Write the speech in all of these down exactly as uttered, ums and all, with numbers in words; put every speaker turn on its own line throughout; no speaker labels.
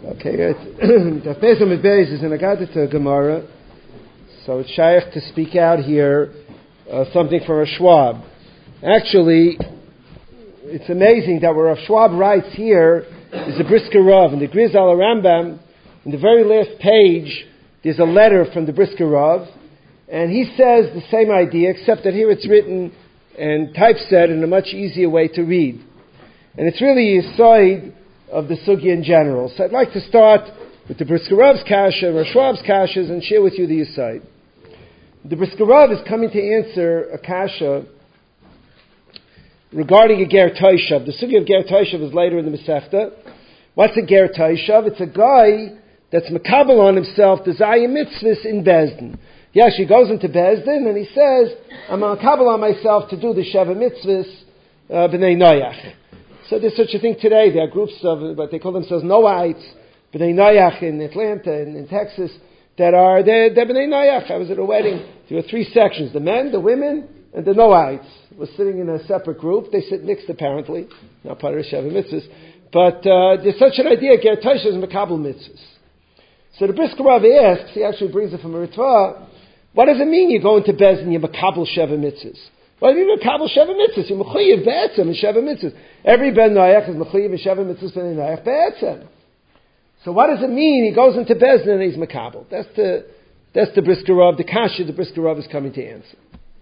Okay, good. The Pesach Beis is in Agadita Gemara, so it's shaykh to speak out here uh, something for a Schwab. Actually, it's amazing that where Rav Schwab writes here is the Brisker Rav, and the Griz al Rambam, in the very last page, there's a letter from the Brisker Rav, and he says the same idea, except that here it's written and typeset in a much easier way to read. And it's really a side of the sugya in general. So I'd like to start with the Brisker Rav's kasha, Rav Schwab's kashas, and share with you the aside. The Brisker Rav is coming to answer a kasha regarding a ger toishav. The sugya of ger toishav is later in the Masechta. What's a ger toishav? It's a guy that's makabel on himself the zayim mitzvahs in Bezdin. He actually goes into Bezdin and he says, I'm makabel on myself to do the sheva mitzvahs uh, b'nei noyach. So there's such a thing today. There are groups of, but they call themselves Noahites, B'nai Noach in Atlanta and in Texas, that are, they're, they're B'nai Noach. I was at a wedding. There were three sections, the men, the women, and the Noahites. Were sitting in a separate group. They sit mixed apparently, not part of the Sheva Mitzvahs. But uh, there's such an idea, Ger Toshav is Makabel Mitzvahs. So the Brisker Rav asks, he actually brings it from a Ritva, what does it mean you go into Bez and you Makabel Sheva Mitzvahs? Well, you Makabel Sheva Mitzvahs, you Mechuyev Be'etzem in Sheva Mitzvahs. Every Ben Noach is Mechuyev in Sheva Mitzvahs Ben Noach Be'etzem. So what does it mean? He goes into Bezdin and he's Makabel. That's the that's the Brisker Rav, the kasha the Brisker Rav is coming to answer.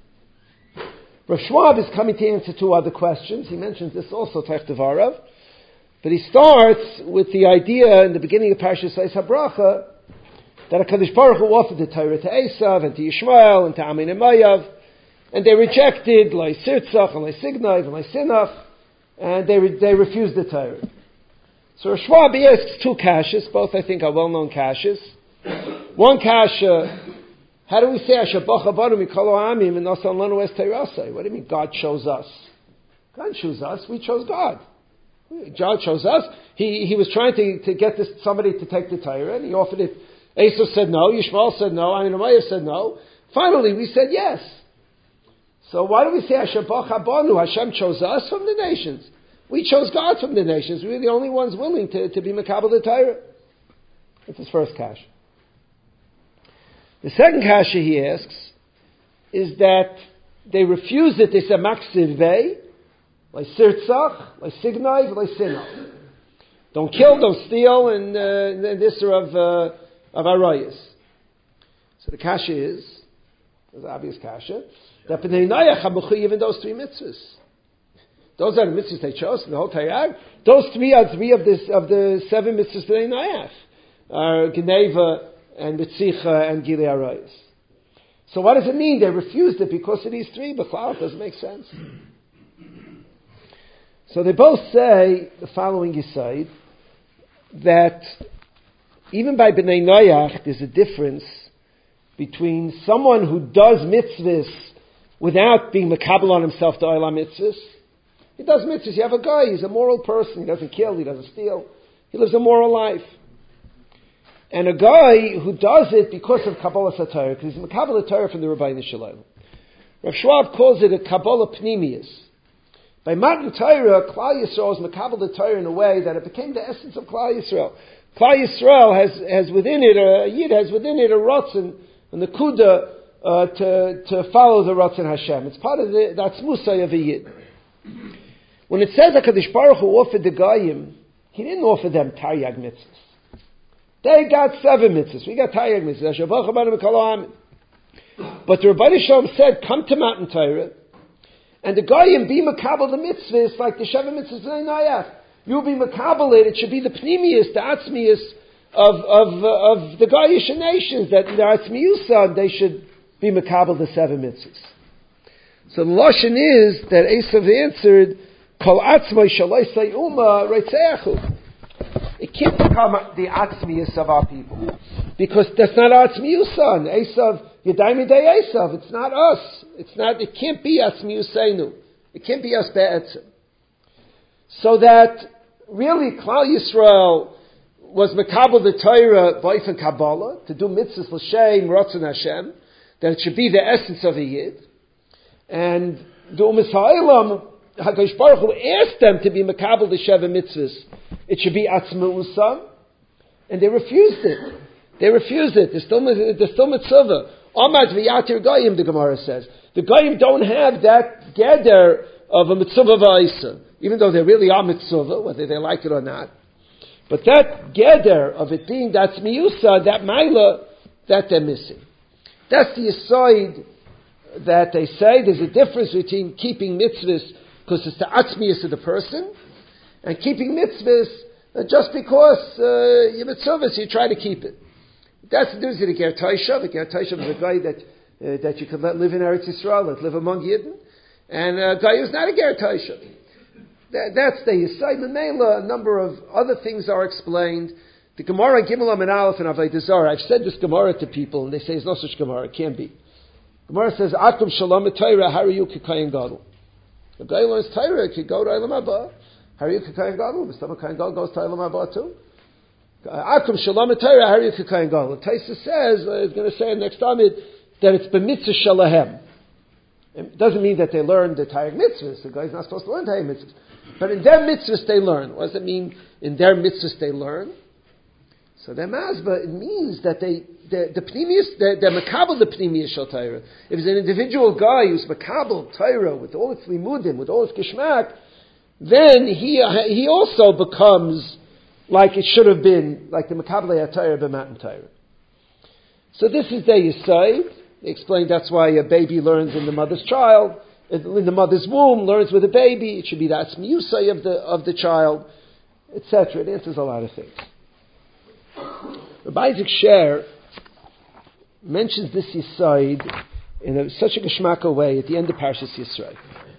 Rav Schwab is coming to answer two other questions. He mentions this also, Tech Devarav. But he starts with the idea in the beginning of Parshas Eis HaBracha that HaKadosh Baruch Hu offered the Torah to Esav and to Yishmael and to Amin and Mayav. And they rejected Lai Sirtzach and Lai Signaiv and Lai Sinach, and they re- they refused the Torah. So Rav Schwab asks two kashas, both I think are well-known kashas. One kasha, how do we say Ashabach Abanu Mikolo Amim and Nasan Lanu Es Teirasai? What do you mean God chose us? God chose us. We chose God. God chose us. He he was trying to, to get this somebody to take the Torah, and he offered it. Esav said no. Yishmael said no. Amin and Mayav said no. Finally, we said yes. So why do we say Hashabach Habanu? Hashem chose us from the nations. We chose God from the nations. We were the only ones willing to, to be Makabel the Torah. That's his first kasha. The second kasha he asks is that they refused it. They said Maksiv Vei, like Sirtzach, like Signaiv, like Sinach. Don't kill, don't steal, and, uh, and this are of, uh, of Arayas. So the kasha is, there's obvious kasha, that B'nai Noach are mechuyev in those three mitzvahs. Those are the mitzvahs they chose in the whole Torah. Those three are three of, this, of the seven mitzvahs B'nai Noach. Are Geneva and Mitzicha and Gilei Arayis. So what does it mean? They refused it because of these three. B'chlal, it doesn't make sense. So they both say the following aside, that even by B'nai Noach there's a difference between someone who does mitzvahs without being makabel on himself to olam mitzvahs. He does mitzvahs. You have a guy, he's a moral person. He doesn't kill, he doesn't steal. He lives a moral life. And a guy who does it because of Kabbalah Satire, because he's makabel Torah from the Rabbeinu Shalom. Rav Schwab calls it a Kabbalah Pnimius. By Matan Torah, Klal Yisrael is makabel the Torah in a way that it became the essence of Klal Yisrael. Klal Yisrael has, has within it, a Yid has within it a Ratzon, and the Kuda, Uh, to, to follow the Ratzon Hashem. It's part of the, that's Musay of a Yid. When it says that HaKadosh Baruch Hu offered the Goyim, He didn't offer them Taryag mitzvahs. They got seven mitzvahs. We got Taryag mitzvahs. But the Rebbeinu Shalom said, come to Matan Torah, and the Goyim be makabel the mitzvahs like the Sheva mitzvahs B'nai Noach. You'll be makabel it. It should be the Pnimius, the Atzmius of, of, uh, of the Goyish nations, that the Atzmiusa, they should be makabel the seven mitzvahs. So the lashon is that Esav answered, "Kol atzmai shalai say uma reitzeachu." It can't become the atzmius of our people because that's not atzmiusan. Esav yadai midei Esav. It's not us. It's not. It can't be atzmiuseinu. It can't be us be'etzem. So that really Klal Yisrael was makabel the Torah b'ofen Kabbalah to do mitzvahs l'shem Ratzon Hashem. That it should be the essence of a Yid. And the Umas Ha'olam, HaKadosh Baruch Hu asked them to be makabel the Sheva mitzvahs. It should be Atzma'usam. And they refused it. They refused it. They're still, they're still mitzvah. Amad v'yatir goyim, the Gemara says. The goyim don't have that gather of a mitzvah v'aisa, even though they really are mitzvah, whether they like it or not. But that gather of it being that's miyusa, that maila, that they're missing. That's the aside that they say. There's a difference between keeping mitzvahs because it's the atzmiyus of the person, and keeping mitzvahs uh, just because uh, you're mitzvahs, you try to keep it. That's the difference with the Ger Taishav. The Ger Taishav is a guy that uh, that you can let live in Eretz Yisrael, let live among Yidden, and a guy who's not a Ger Taishav. That, that's the Yisai Memela. A number of other things are explained. The Gemara Gimel Amin Aleph and Avodah Zarah. I've said this Gemara to people, and they say it's no such Gemara. It can't be. Gemara says, "Akum Shalom Torah Hariyu Kikayin Gadol." The guy learns Torah could go to Eilam Haba. Hariyu Kikayin Gadol. The stomach Kayin Gadol goes to Eilam Haba too. Akum Shalom Torah Hariyu Kikayin Gadol. Taisa says, uh, he's going to say next time it, that it's b'mitzvah shalahem. It doesn't mean that they learn the Taryag mitzvahs. The guy's not supposed to learn Taryag mitzvahs. But in their mitzvahs they learn. What does it mean in their mitzvahs they learn? So their mazba, it means that they, the, the pnimius, they're, they're makabel the pnimius shel Torah. If it's an individual guy who's makabel Torah with all its limudim, with all its geshmak, then he, he also becomes like it should have been, like the makabel Torah b'matan Torah. So this is their yisayid. They explain that's why a baby learns in the mother's child, in the mother's womb, learns with a baby. It should be that's miyusay of the of the child, et cetera. It answers a lot of things. Rabbi Isaac Sher mentions this yisayid in a, such a geshmaka way at the end of Parshas Yisrael.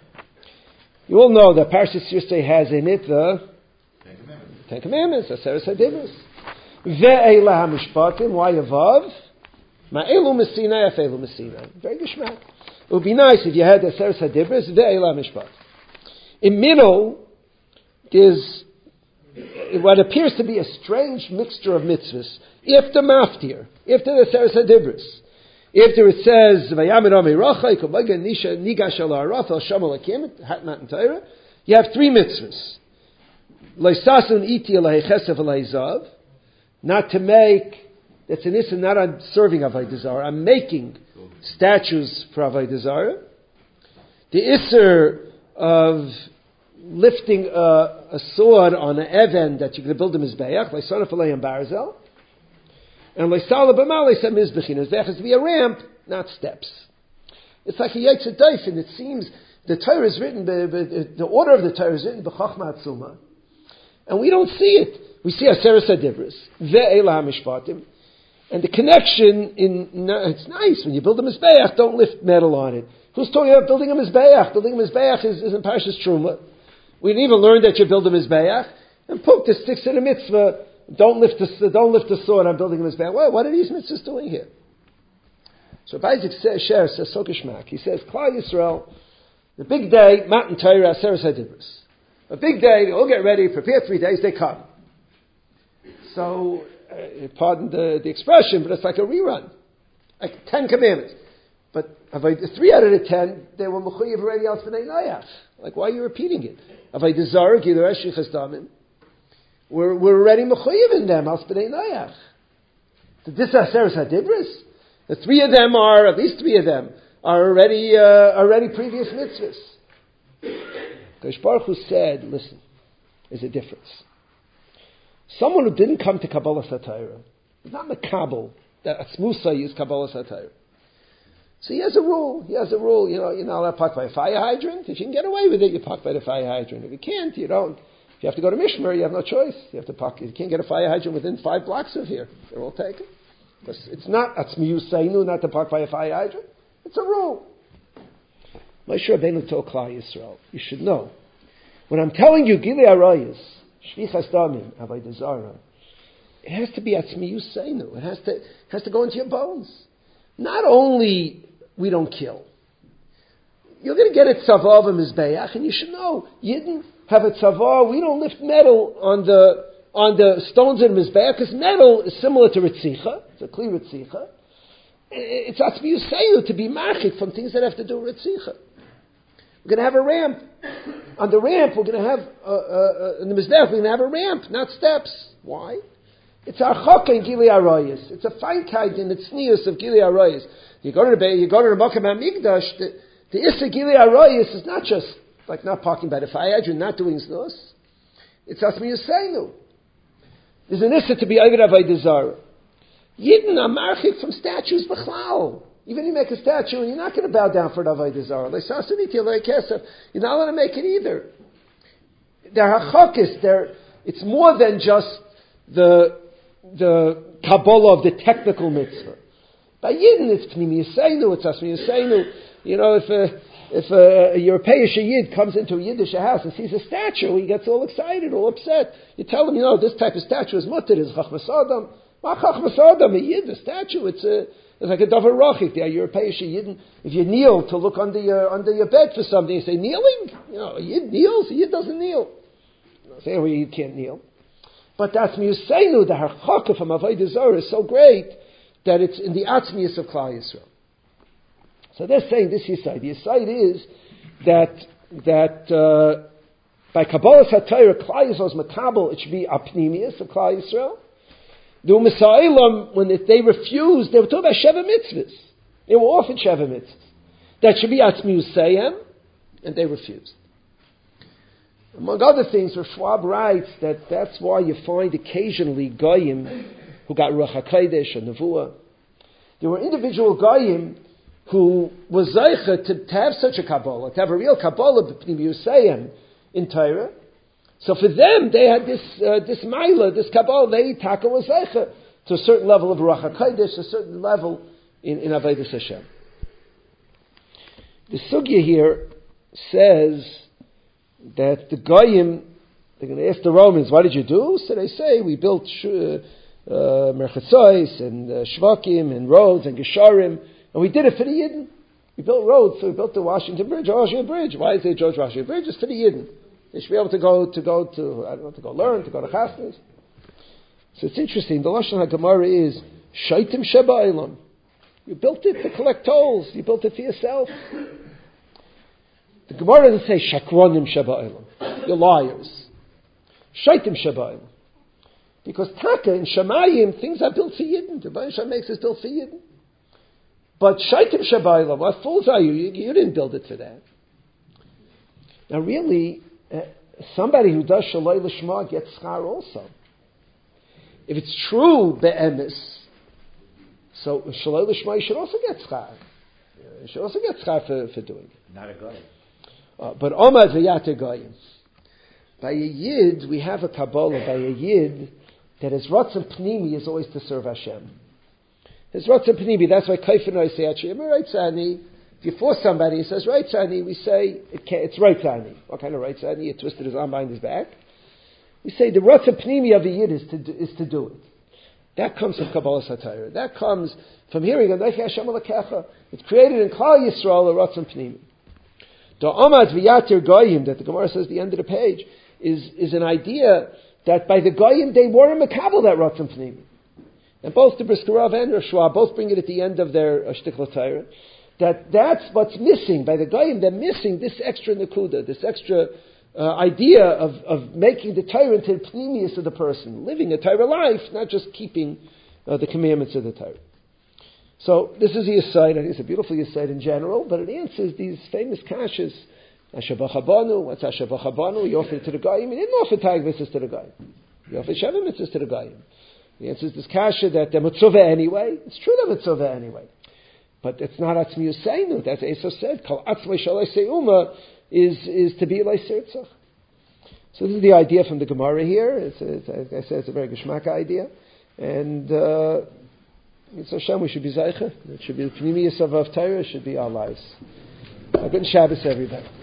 You all know that Parshas Yisrael has in it the Ten Commandments, Aseret HaDibros, ve'elah hamishpatim. Why avav? Ma'elu Messina, Efelu Messina. Very geshmak. It would be nice if you had the Aseret HaDibros, ve'elah mishpat. In middle, there's what appears to be a strange mixture of mitzvahs. If the maftir, if the Aseret HaDibros, if there it says Vayamin Amei Rachai Kobaga Nisha Nigash Al Araf El Shamal Akim Hat Matan Torah, you have three mitzvahs. Leisasun Iti Alei Chesef Alei Zav, not to make. That's an issa not on serving Avodah Zarah. I'm making statues for Avodah Zarah. The isser of lifting a, a sword on an even that you're going to build a mizbeach, like son of Alei and Barzel. And like Salah B'mal, said Mizbechin. There has to be a ramp, not steps. It's like a Yetzer Daifin. It seems the Torah is written, the, the order of the Torah is written b'chachma atzuma, and we don't see it. We see Aseret HaDibros, ve'elah mishpatim, and the connection in it's nice when you build a mizbeach. Don't lift metal on it. Who's talking about building a mizbeach? Building a mizbeach is, is in Parshas Truma. We didn't even learn that you build a mizbeach, and poke the sticks in a mitzvah. Don't lift the don't lift the sword. I'm building a mizbeach. What, what are these mitzvahs doing here? So Isaac Sher says so geshmak. He says Klal Yisrael, the big day, Matan Torah, Aseret HaDibros. A big day, they all get ready, prepare three days, they come. So, uh, pardon the, the expression, but it's like a rerun, like Ten Commandments. But three out of the ten, they were mechuyev already al B'nai Noach. Like, why are you repeating it? Avodah Zarah, Gilur Eshri Chesdamim. We're, we're already mechuyev in them, al B'nai Noach. So this is Aseret HaDibros. The three of them are, at least three of them, are already, uh, already previous mitzvahs. Kosh Baruch Hu said, listen, there's a difference. Someone who didn't come to Kabbalah Satira is not Makabel, that Atzmusai is Kabbalah Satira. So he has a rule. He has a rule. You know, you're not allowed to park by a fire hydrant. If you can get away with it, you park by the fire hydrant. If you can't, you don't. If you have to go to Mishmer, you have no choice. You have to park. You can't get a fire hydrant within five blocks of here. They're all taken. Because it's not Atzmiyu Seinu not to park by a fire hydrant. It's a rule. Moshe Rabbeinu told Klal Yisrael, you should know, when I'm telling you Gilui Arayos, Shvichas Damim, Avodah Zarah, it has to be Atzmiyu Seinu. It has to, it has to go into your bones. Not only we don't kill. You're going to get a tzavah of a mizbeach, and you should know, Yidden have a tzavah. We don't lift metal on the on the stones in the mizbeach, because metal is similar to ritzicha. It's a kli ritzicha. It's atzmiyu seinu to be machik from things that have to do with ritzicha. We're going to have a ramp. On the ramp, we're going to have uh, uh, in the mizbeach, we're going to have a ramp, not steps. Why? It's archaka in Gili Arayis. It's a feinkeit in the tznius of Gili Arayis. You go to the you go to the Makam HaMikdash, the, the Issa Gili Arayis is not just like not parking by the fire, you're not doing snus. It's Asmi Yisenu. There's an Issa to be Ovid Avodah Zarah. Yidden are marchik from statues b'chlal. Even you make a statue and you're not going to bow down for an Avodah Zarah. You're not going to make it either. They're hachakis. They're, it's more than just the, the Kabbalah of the technical mitzvah. By Yidden, it's Pnimi Yisenu, it's Asmi Yisenu. You know, if a, if a, a European Yid comes into a Yiddish house and sees a statue, he gets all excited, all upset. You tell him, you know, this type of statue is mutter, is Chachmas Adam. Ma Chachmas Adam, a Yid, a statue, it's a, it's like a davar rachik. There, you're a European Yid. If you kneel to look under your under your bed for something, you say kneeling. You know, a Yid kneels, a Yid doesn't kneel. Say, well, you can't kneel. But that's Miyuseinu, the harchaka from Avodah Zarah is so great that it's in the atzmius of Klal Yisrael. So they're saying this Yisai. The Yisai is that that uh, by Kabbalah HaTorah, Klal Yisrael's makabel, it should be apnimius of Klal Yisrael. The Umasailam, when they refused, they were talking about Sheva Mitzvahs. They were offered Sheva Mitzvahs. That should be Atzmi Yisayim, and they refused. Among other things, Rav Schwab writes that that's why you find occasionally Goyim who got Ruach HaKodesh or Nevuah. There were individual Goyim who was Zeicha to, to have such a Kabbalah, to have a real Kabbalah B'Pnim Yisayim in Torah. So for them, they had this uh, this Maila, this Kabbalah, they Taka was Zeicha to a certain level of Ruach HaKodesh, a certain level in, in Avodas Hashem. The Sugya here says that the Goyim, they're going to ask the Romans, what did you do? So they say, we built uh, uh, Merchatzois and uh, Shvakim and roads and Gesharim, and we did it for the Yidden. We built roads, so we built the Washington Bridge, Washington Bridge. Why is it George Washington Bridge? It's for the Yidden. They should be able to go to go to I don't know to go learn, to go to chasnas. So it's interesting. The Lashon HaGemara is Shaitim Sheba Eilam. You built it to collect tolls. You built it for yourself. The Gemara doesn't say Shakronim Sheba Eilam. You're liars. Shaitim Sheba Eilam. Because Taka in Shemayim things are built for Yidden. The Baruch Hashem makes us built for Yidden. But Shaitim Sheba Eilam, what fools are you? you? You didn't build it for that. Now really, Uh, somebody who does Shalai Lishma gets schar also. If it's true be'emes, so Shalai Lishma should also get schar. You should also get schar for, for doing it.
Not a guy.
Uh, but Omad v'yate goyim. By a Yid, we have a Kabbalah, by a Yid, that his Ratzon Pnimi is always to serve Hashem. His Ratzon Pnimi, that's why Kaifin I say, actually, if you force somebody, he says, right, Tzani, we say, it it's right, Tzani. What kind of right, Tzani? You twisted his arm behind his back. We say, the Ratzon Pnimi of the Yid is to, do, is to do it. That comes from Kabbalah HaTorah. That comes from hearing, it's created in Klal Yisrael, a Ratzon Pnimi. The Omad V'yatir Goyim, that the Gemara says at the end of the page, is, is an idea that by the Goyim, they were in Makabel, that Ratzon Pnimi. And both the Brisker Rav and Rosh Hashanah both bring it at the end of their uh, Shtikla Torah. That that's what's missing. By the Goyim, they're missing this extra Nakuda, this extra uh, idea of, of making the Torah into the pneumius of the person, living a Torah life, not just keeping uh, the commandments of the Torah. So this is the Yesod. I think it's a beautiful Yesod in general, but it answers these famous kashas. Asher B'Chabanu, what's Asher B'Chabanu? He offered it to the Goyim. He didn't offer Tag mitzvahs to the Goyim. He offered Sheva mitzvahs to the Goyim. He answers this kasha that they're mitzvah anyway. It's true they're mitzvah anyway. But it's not Atzmi Yuseinu. That's Esau said. Kol Atzmei Shalai Seuma is is to be like Sirtzach. So this is the idea from the Gemara here. It's, it's, as I said, it's a very Geschmack idea. And uh, it's Hashem, we should be Zeicha. It should be the Pnimius of Torah. It should be our lives. A good Shabbos, everybody.